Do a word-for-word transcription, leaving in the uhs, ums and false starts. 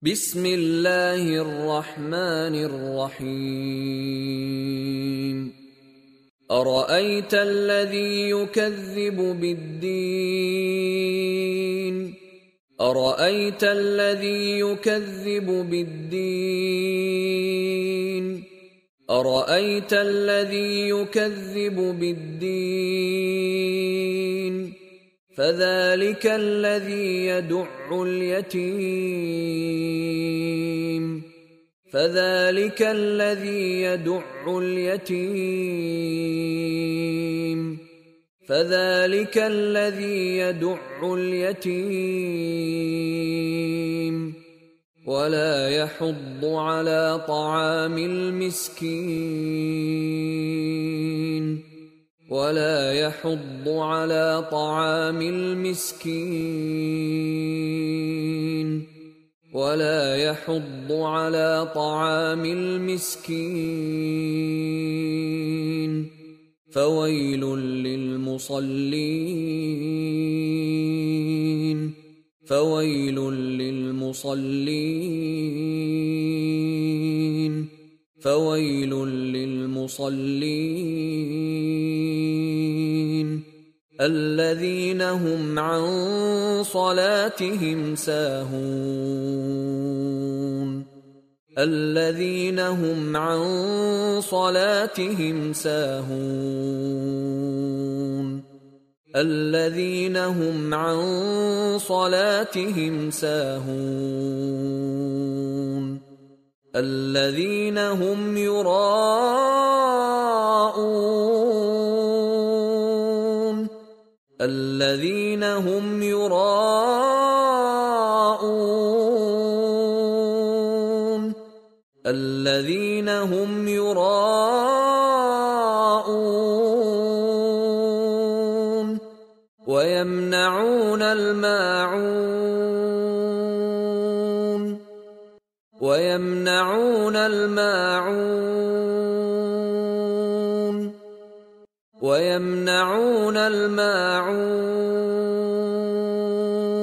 बिस्मिल्लाहिर रहमानिर रहीम। अरअयतल्लज़ी युकज़्ज़िबु बिद्दीन अरअयतल्लज़ी युकज़्ज़िबु बिद्दीन अरअयतल्लज़ी युकज़्ज़िबु बिद्दीन فذلك الذي يدع اليتيم فذلك الذي يدع اليتيم فذلك الذي يدع اليتيم ولا يحض على طعام المسكين ولا يحض على طعام المسكين ولا يحض على طعام المسكين فويل للمصلين فويل للمصلين فويل للمصلين الذين هم عن صلاتهم ساهون الذين هم عن صلاتهم ساهون الذين هم عن صلاتهم ساهون الذين هم يراءون الذين هم يراءون الذين هم يراءون ويمنعون الماعون ويمنعون الماعون ويمنعون الماعون